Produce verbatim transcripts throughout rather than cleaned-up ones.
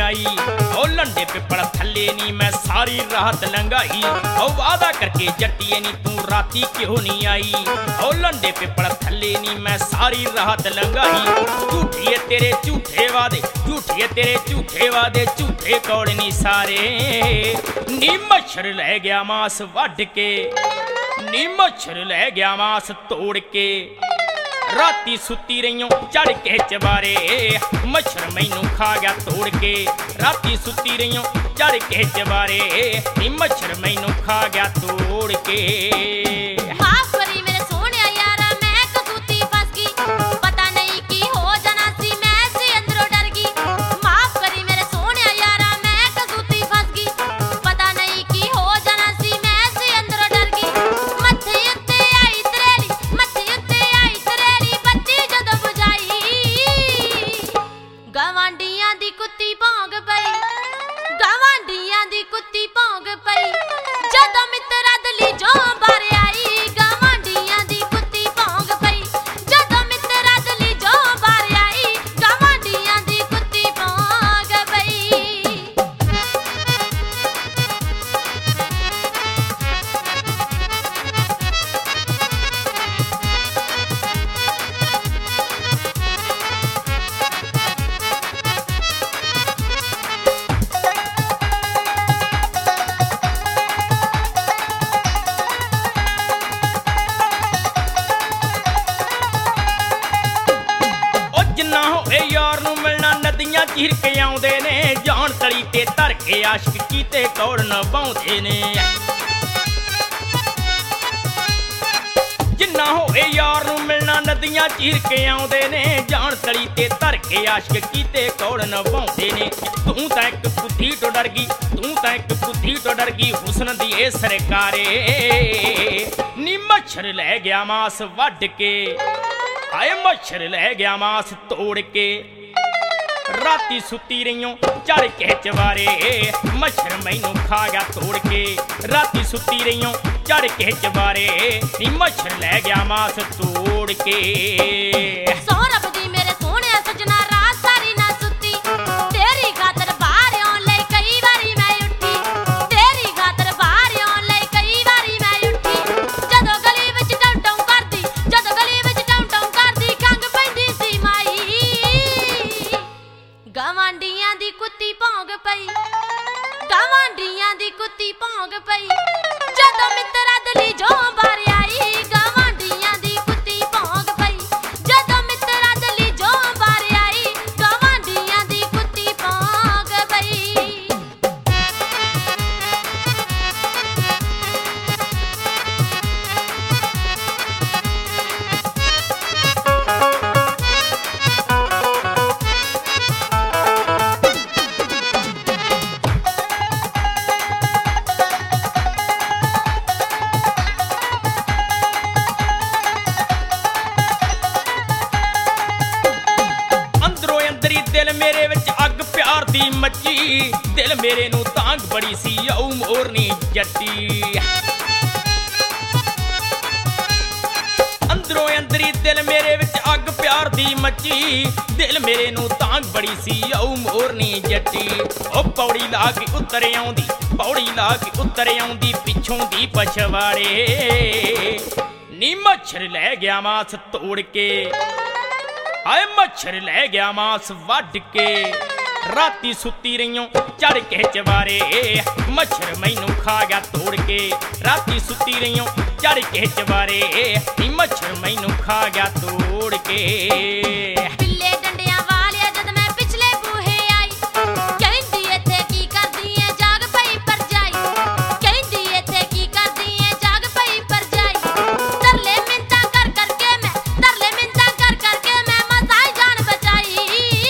आई। ओ लंडे पिपड़ थल्ले नी मैं सारी रात लंघाई। ओ वादा करके जट्टिए नी तू राती क्यों नहीं आई। ओ लंडे पिपड़ थल्ले नी मैं सारी रात लंघाई। झूठिए तेरे झूठे वादे, झूठिए तेरे झूठे वादे, झूठे कौड़ नी सारे। नी मच्छर लै गया मांस वढ के, नी मच्छर लै गया मांस तोड़ के। राती सुती रहियों चढ़ के चबारे, मच्छर मैनू खा गया तोड़ के। राती सुती रहियों चढ़ के चबारे, मच्छर मैनू खा गया तोड़ के। माफ करी मेरे सोहणिया यारा मैं कसूती फस गई, पता नहीं की हो जाना सी मैं सी अंदरों डर गई। माफ करी मेरे सोहणिया यारा मैं कसूती फस गई, पता नहीं की हो जाना सी मैं सी अंदरों डर गई। मत्थे उत्ते आई तरेली, मत्थे उत्ते आई तरेली, बत्ती जदों बुझाई गवांढियां दी कुत्ती भौंक पई, गवांढियां दी कुत्ती भौंक पई। जदों मित्तरा दली जो बारे आई, गवांढियां दी कुत्ती भौंक पई। जदों मित्तरा दली जो बारे आई, गवांढियां दी कुत्ती भौंक पई। यार नू मिलना नदियां चीर के आउंदे ने, जान तली ते धर के आशिक कीते कौड़ नभाउंदे ने। जिन्ना होए यार नू मिलना नदियां चीर के आउंदे ने, जान तली ते धर के आशिक कीते कौड़ नभाउंदे ने। तू तां इक बुद्धि तो डर गई, तू तां इक बुद्धि तो डर गई, हुस्न दी ए सरकारे। नी मच्छर लै गया मांस वढ के, आए मच्छर लै गया मांस तोड़ के। राती सुती रहियों चढ़ के चबारे, मच्छर मैनू खा गया तोड़ के। राती सुती रहियों चढ़ के चबारे, मच्छर लै गया मांस तोड़ के। सौ रब दी मेरे सोहणिया सजना रात सारी ना सुती, तेरी खातर बाहर आउण लई कई वारी मैं उठी, तेरी खातर बाहर आउण लई कई वारी मैं उठी। जदों गली विच टौं टौं करदी, जदों गली विच टौं टौं करदी, खंघ पैंदी सी माई गवांढियां दी कुत्ती भौंक पई, गवांढियां दी कुत्ती भौंक पई। जदों मित्तरा दली जो बारे आई, गवांढियां दी कुत्ती भौंक पई। जदों मित्तरा दली जो बारे आई, गवांढियां दी कुत्ती भौंक पई। दिल मेरे विच अग प्यार दी मची, दिल मेरे नू तांग बड़ी सी आऊ मोरनी जट्टी। अंदरों अंदरी दिल मेरे विच अग प्यार दी मची, दिल मेरे नू तांग बड़ी सी आऊ मोरनी जट्टी। ओ पौड़ी ला के उतर आउंदी, पौड़ी ला के उतर आउंदी, पिछों दी पछवाड़े। नी मच्छर लै गया मांस तोड़ के, आए मच्छर लै गया मांस वढ के। राती सुती रहियों चढ़ के चबारे, मच्छर मैनू खा गया तोड़ के। राती सुती रहियों चढ़ के चबारे, मच्छर मैनू खा गया तोड़ के। पिल्ले डंडियां वालिया जद मैं पिछले बूहे आई, कहंदी इत्थे की करदी ऐ जाग पई परजाई, कहंदी इत्थे की करदी ऐ जाग पई परजाई। तरले मिन्नतां कर करके मैं, तरले मिन्नतां कर करके मैं मसाई जान बचाई।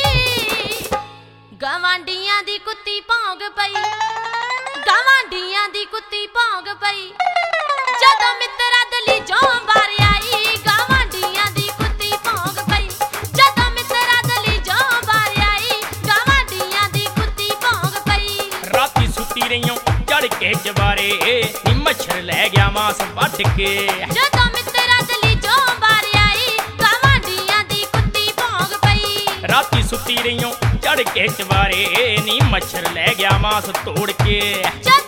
गवांढियां दी कुत्ती भौंक पई, गवांढियां दी कुत्ती भौंक पई। जदों मित्तरा दली जो बारे आई, गवांढियां दी कुत्ती भौंक पई। जदों मित्तरा दली जो बारे आई, गवांढियां दी कुत्ती भौंक पई। राती सुती रहियों चढ़ के चबारे, मच्छर लै गया मांस वढ के। जदों मित्तरा दली जो बारे आई, गवांढियां दी कुत्ती भौंक पई। राती सुती रहियों चढ़ ਲੜ ਕੇ ਚਵਾਰੇ ਨੀ ਮੱਛਰ ਲੈ ਗਿਆ ਮਾਸ ਤੋੜ ਕੇ। ਜਦ